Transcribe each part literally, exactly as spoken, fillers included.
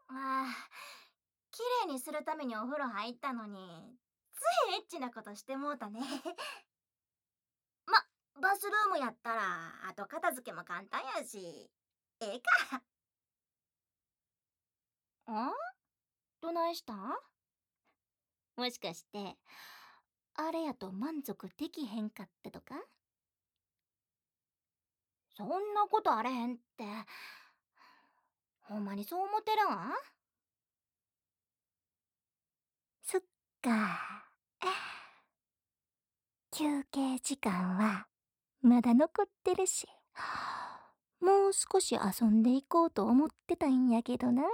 ああ、綺麗にするためにお風呂入ったのに、ついエッチなことしてもうたね。ま、バスルームやったら、後片付けも簡単やし、ええか。んどないしたん？もしかして、あれやと満足できへんかってとか？そんなことあれへんって。ほんまにそう思ってるん？そっか。休憩時間はまだ残ってるし、もう少し遊んでいこうと思ってたんやけどな。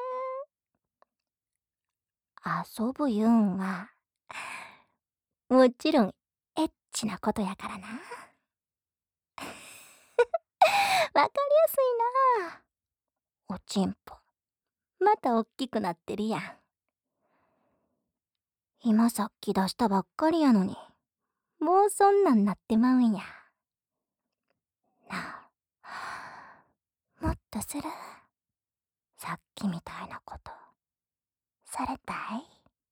遊ぶいうんは、もちろんエッチなことやからな。わかりやすいな。おちんぽ、またおっきくなってるやん。今さっき出したばっかりやのに、もうそんなんなってまうんや。なあ、もっとする？さっきみたいなこと、されたい？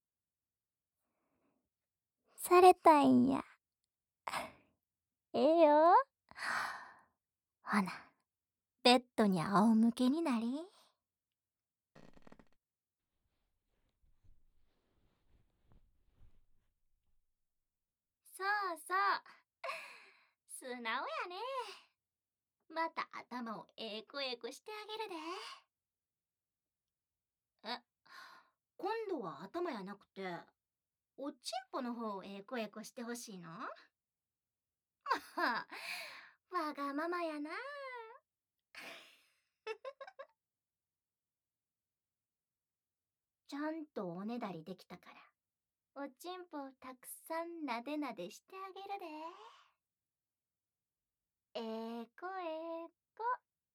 されたいんや。ええよ。ほな、ベッドに仰向けになり。そうそう。素直やね。また頭をえくえくしてあげるで。え、今度は頭やなくて、おちんぽの方をえくえくしてほしいの？はあ、わがままやな。ちゃんとおねだりできたから、おちんぽをたくさんなでなでしてあげるで。ええこええこ。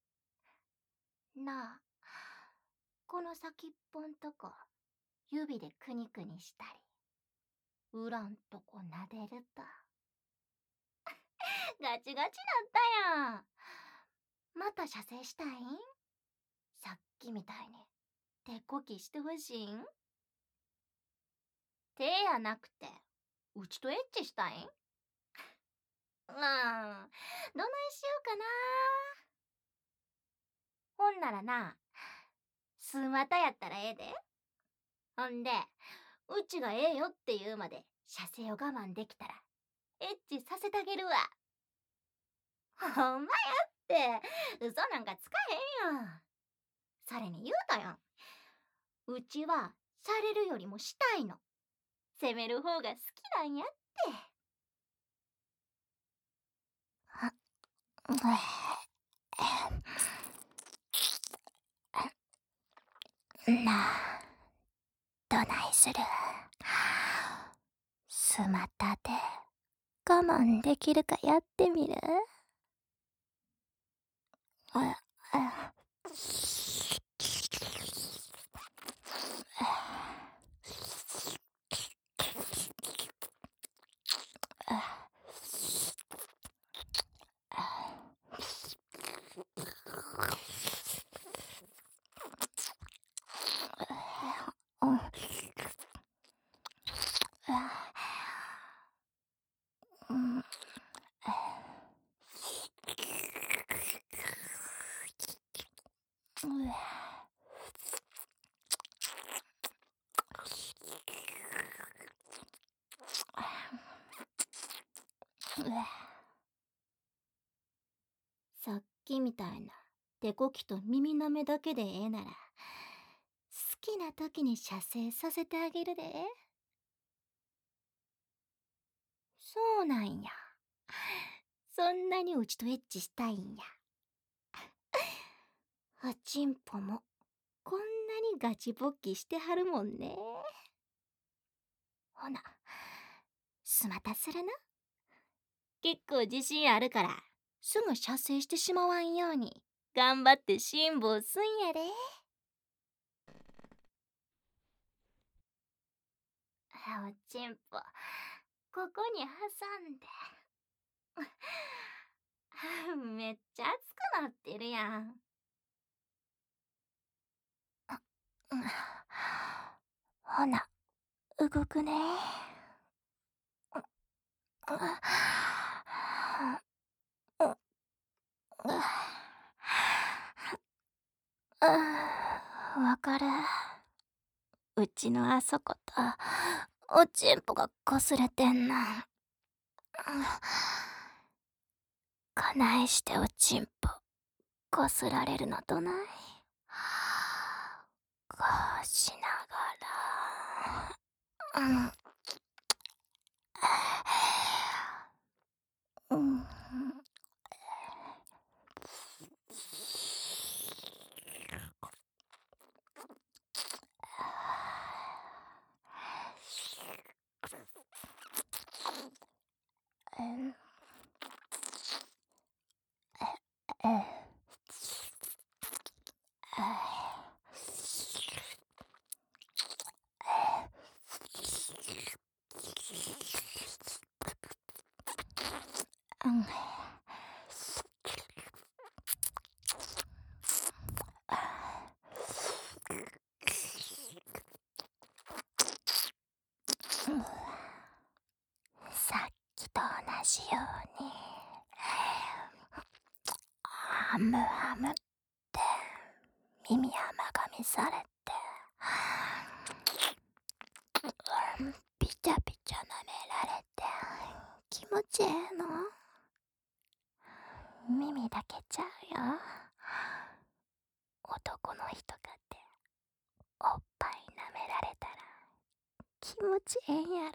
なあ、この先っぽんとこ、指でくにくにしたり、裏んとこなでると。ガチガチなったやん。また射精したいん？さっきみたいに手こきしてほしいん？手やなくて、うちとエッチしたいん？うん、どないしようかな。ほんならな、数股やったらええで。ほんで、うちがええよって言うまで射精を我慢できたら、エッチさせてあげるわ。ほんまやって、嘘なんかつかへんよ。それに言うたやん。うちはされるよりもしたいの。責める方が好きなんやって。なあ、どないする？すまたで我慢できるかやってみる？ああさっきみたいな手こきと耳なめだけでええなら、好きな時に射精させてあげるで。そうなんや。そんなにうちとエッチしたいんや。おちんぽもこんなにガチ勃起してはるもんね。ほな、すまたするな。結構自信あるから、すぐ射精してしまわんように、頑張って辛抱すんやで。おちんぽ、ここに挟んで。めっちゃ熱くなってるやん。 うん、ほな、動くね。わかる。うちのあそこと、おちんぽが擦れてんの。かないしておちんぽ、こすられるのどない？こうしながら。うん。うん。さっきと同じように、ハムハムって耳甘噛みされて、ピチャピチャ舐められて気持ちええの？耳だけちゃうよ。男の人かっておっぱい舐められたら気持ちええんやろ？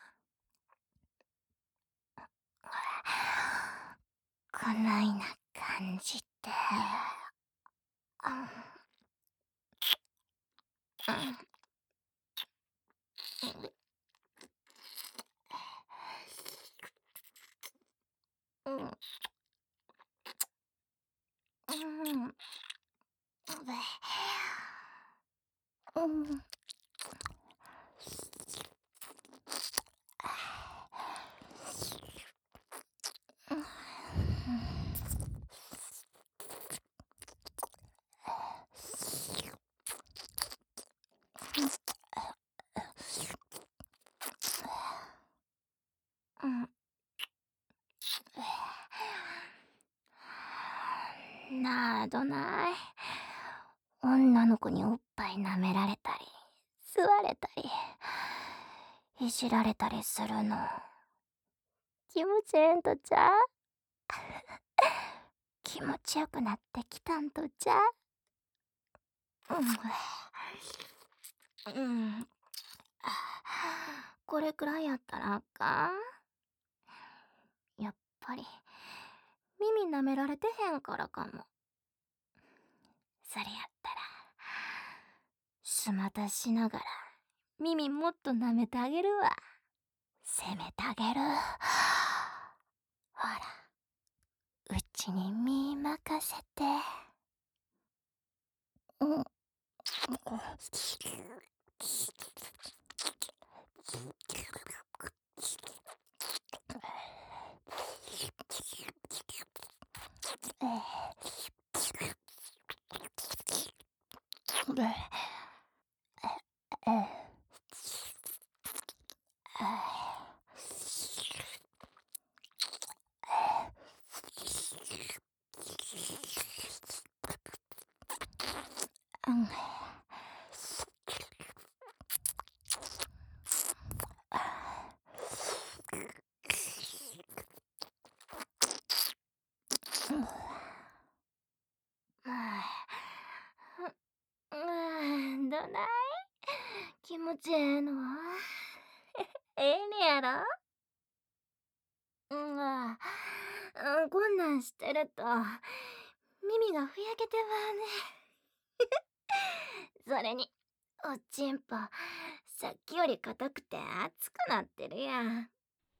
こないな感じで、うんうんうんうんうんなあ、どない？女の子におっぱい舐められたり、吸われたり、いじられたりするの。気持ちええんとちゃう？気持ちよくなってきたんとちゃう？うん。うん。これくらいやったらあかん？やっぱり、耳舐められてへんからかも。それやったら、すまたしながら、耳もっと舐めてあげるわ。せめてあげる。ほら、うちに身任せて。うん。どない？気持ちええの？ええねやろ？うん、あこんなんしてると耳がふやけてまうね。それにおちんぽさっきより硬くて熱くなってるやん。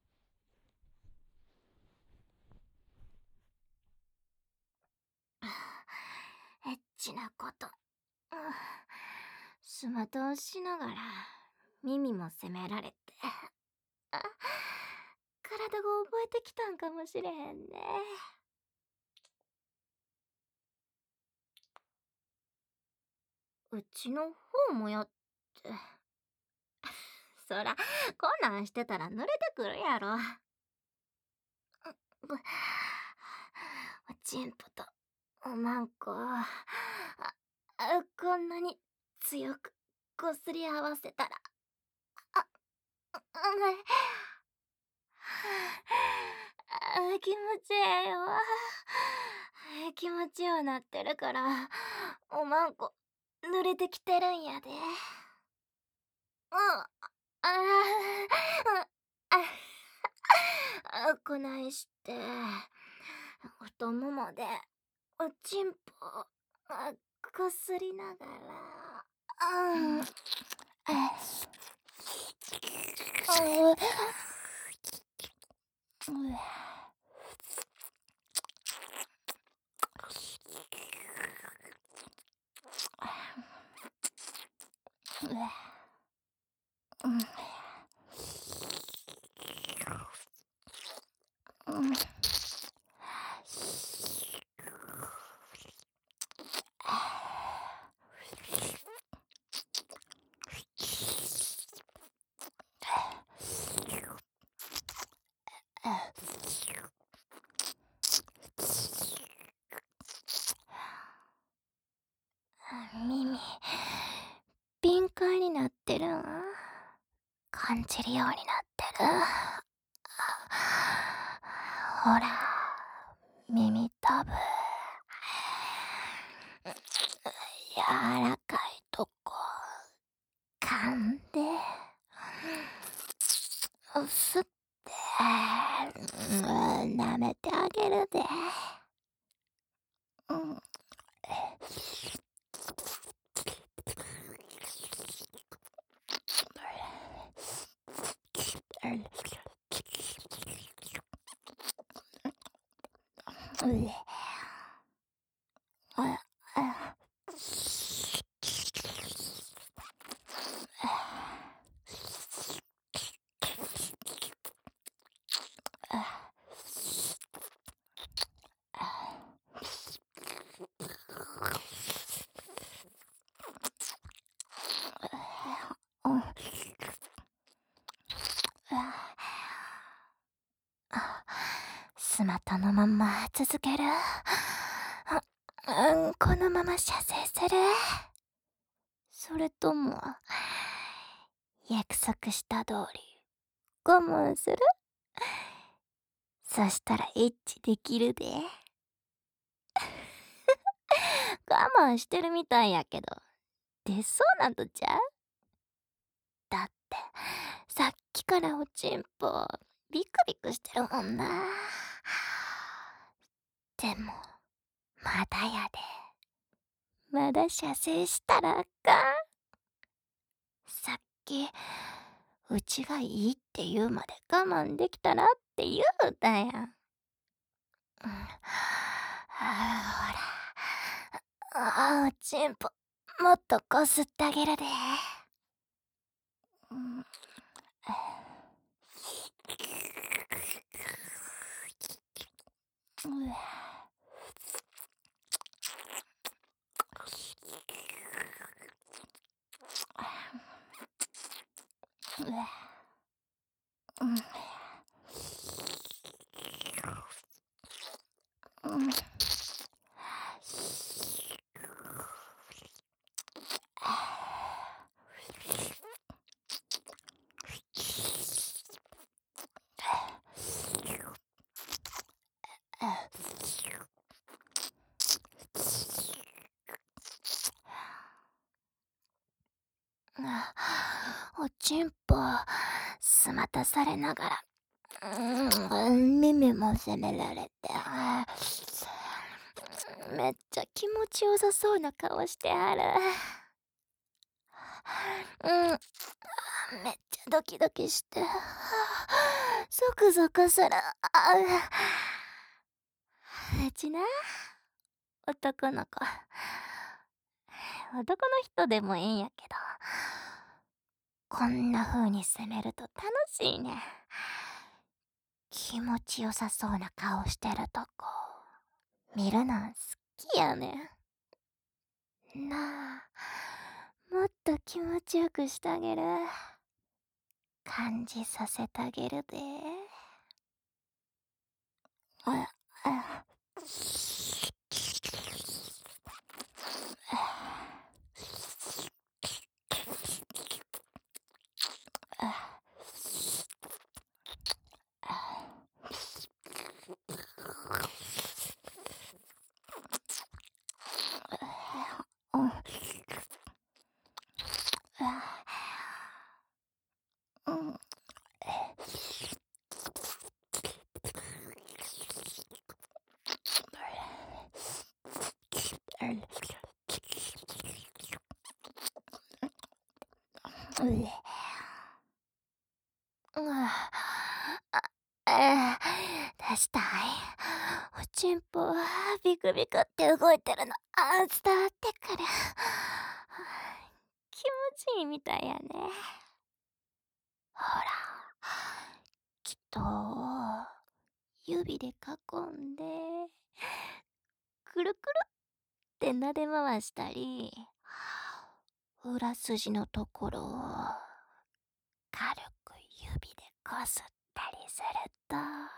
エッチなこと、うん、スマトをしながら耳も責められて、あ、体が覚えてきたんかもしれへんね。 うちの方もやって。そら、こんなんしてたら濡れてくるやろ。ぶおちんぽとおまんこを、ああこんなに強くこすり合わせたら、あ、うあ気持ちええよ。気持ちようなってるから、おまんこ濡れてきてるんやで。うん、ああ、ああ、こないして、太ももで、おちんぽ、あこすりながら、うん、あ、うううん、うん、耳、敏感になってるん？感じるようになってる？ほら、耳たぶ。柔らかいとこ、噛んで、吸って、舐めてあげるで。うん。うえ。あ、あ。うん。スマトのまま続ける？うん、このまま射精する？それとも、約束した通り我慢する？そしたらエッチできるで。我慢してるみたいやけど、出そうなんとちゃう？だって、さっきからおちんぽ、ビクビクしてるもんな。でも、まだやで。まだ射精したらあかん。さっき、うちがいいって言うまで我慢できたらって言うたやん。うん、ああ、ほら。あおちんぽ、もっとこすってあげるで。うん、うわ。うわ。うん。うん。おちんぽ、すまたされながら、うん、耳も責められて、めっちゃ気持ちよさそうな顔してはる。うん、めっちゃドキドキして、ゾクゾクする。うちな、男の子。男の人でもええんやけど、こんな風に責めると楽しいね。気持ちよさそうな顔してるとこ、見るの好きやねん。なあ、 もっと気持ちよくしてあげる。感じさせてあげるで。ああうん。出したい。おちんぽビクビクって動いてるのあ伝わってくる。気持ちいいみたいやね。ほら、きっと指で囲んでくるくるって撫で回したり、裏筋のところを軽く指でこすったりすると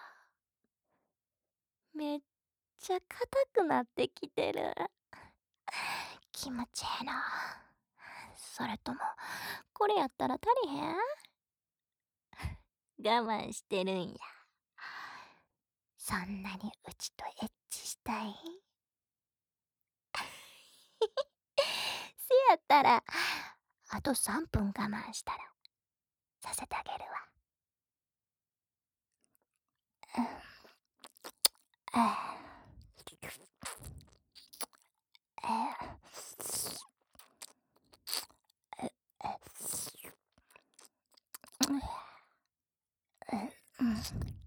めっちゃ硬くなってきてる。気持ちええな。それともこれやったら足りへん？我慢してるんや。そんなにうちとエッチしたい？せやったらあとさんぷん我慢したらさせてあげるわ。うん、ああうん、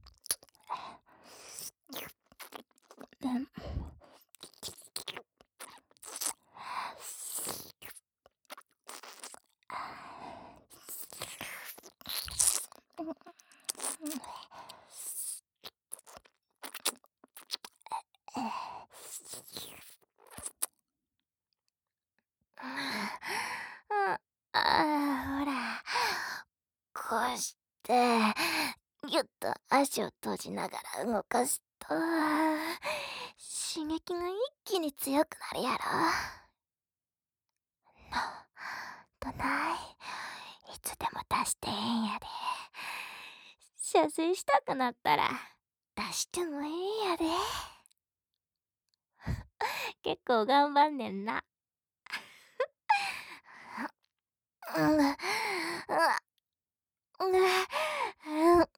ああ、ほら、こうして、ぎゅっと足を閉じながら動かすと、刺激が一気に強くなるやろ。な、どないいつでも出してええんやで。射精したくなったら、出してもええんやで。結構頑張んねんな。うん、うん、うん、うん、うん、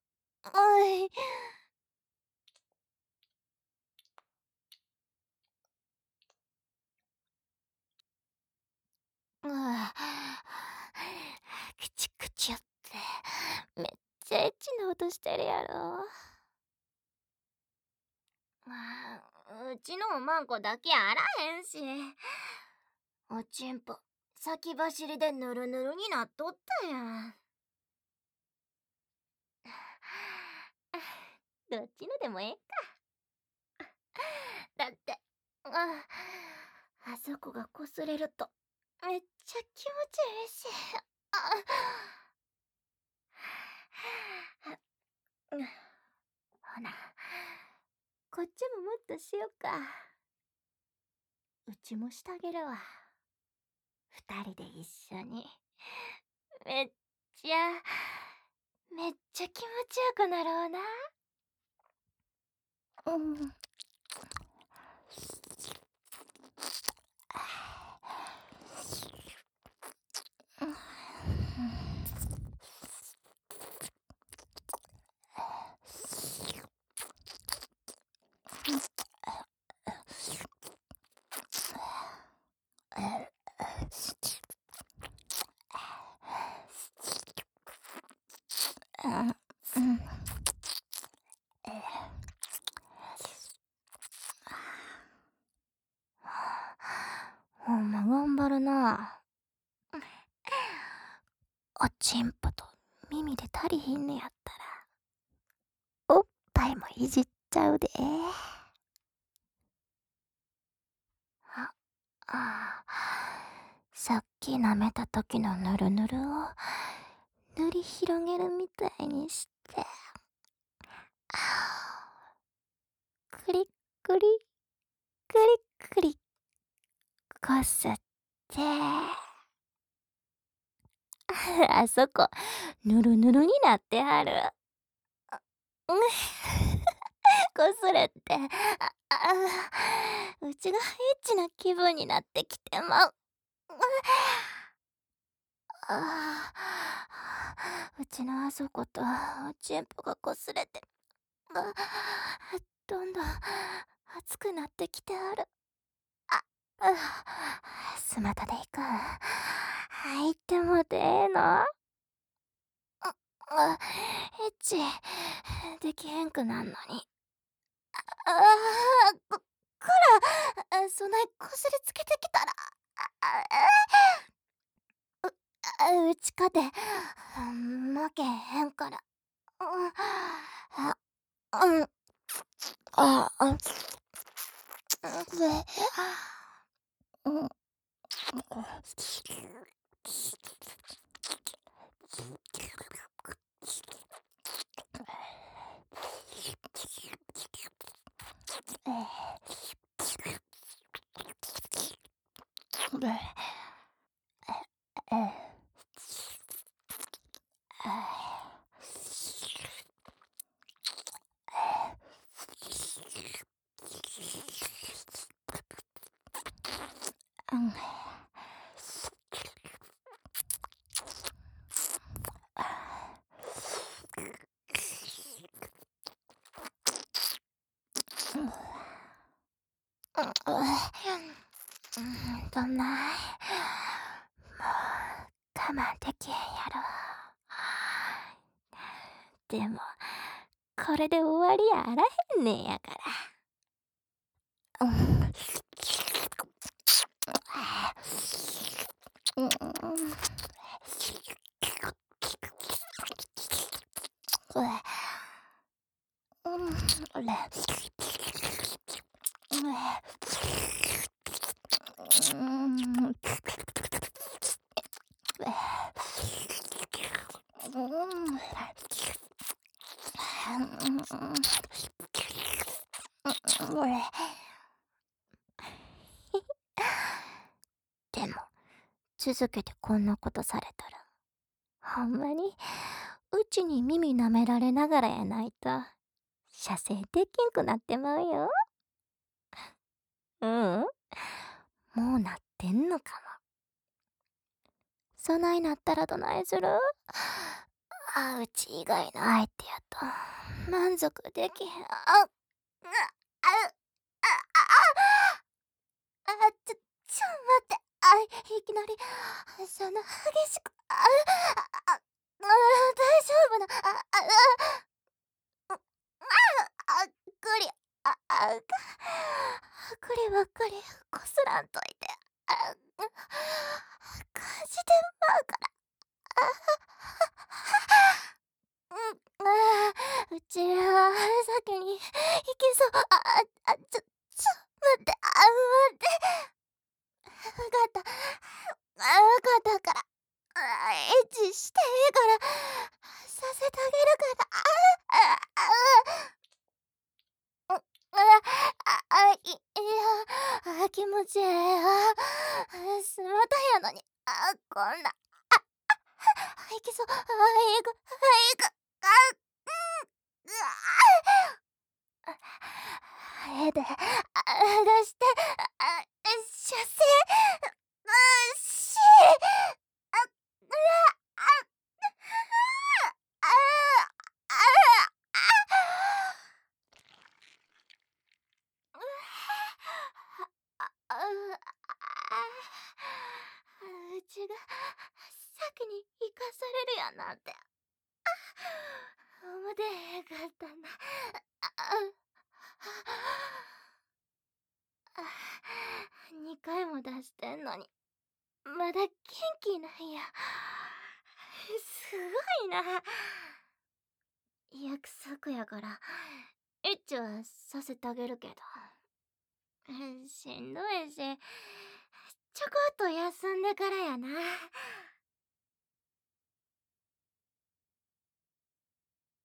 うん、くちくちゅってめっちゃエッチな音してるやろ。まあ、うちのおまんこだけあらへんし。おちんぽ先走りでぬるぬるになっとったやん。どっちのでもええか。だってああそこがこすれるとめっちゃ気持ちいいし。あほなこっちももっとしよっか。うちもしてあげるわ。二人で一緒にめっちゃめっちゃ気持ちよくなろうな。うん。ほんま頑張るな。おちんぽと耳で足りひんのやったらおっぱいもいじっちゃうで。ああ、さっき舐めた時のぬるぬるを塗り広げるみたいにして、クリックリクリックリこすって、あそこぬるぬるになってはる。うんこすれって、ああうちがエッチな気分になってきてまう。ああ、うちのあそことチンポがこすれて、あどんどん熱くなってきてある。あ、あ、スマタでいく。入ってもでええの？あ、あエッチできへんくなんのに。ああ、ここら、あそないこすりつけてきたら、ああ、うあうちかて、負けへんから。うん、あ、うん、あ、うん、うん、うん、どんない。もう我慢できへんやろ。でもこれで終わりやあらへんねんやから。うん。うん。これ。うん。これ。うん。これ。でも続けてこんなことされたら、ほんまにうちに耳舐められながらやないと射精できんくなってまうよ。うん、もうなってんのかも。そないなったらどないする？あ、うち以外の相手やと満足できへん。あ、あ、あ、あ、あ、あ、ちょ、ちょ、待って。あ、いきなり、そんな激しく、あ、あ、あ、大丈夫な、あ、あ、あ、あ、くり、あ、あ、くりばっかりこすらんといて。あ、感じてまうから。うん、あうちは先に行きそう。あ、あ、ちょ、ちょ、待って、あ、待って。わかった。あ、わかったから。あ、エッチしてええから、させてあげるから。あ、あ、あ、あ、あ、あ、い、いや、あ、気持ちええわ。スマタやのに、あ、こんな、あ、あ、いきそう。あ、いく、いく、あ、うわ。ええで、あ、出して、あ、射精、うし、あ、うわ、あ、あ、あ、あ、うわ、あ、あ、うちが先に行かされるやなんて、思てへんかったんだ。にかいも出してんのにまだ元気なんや。すごいな。約束やからエッチはさせてあげるけど、しんどいしちょちょこっと休んでからやな。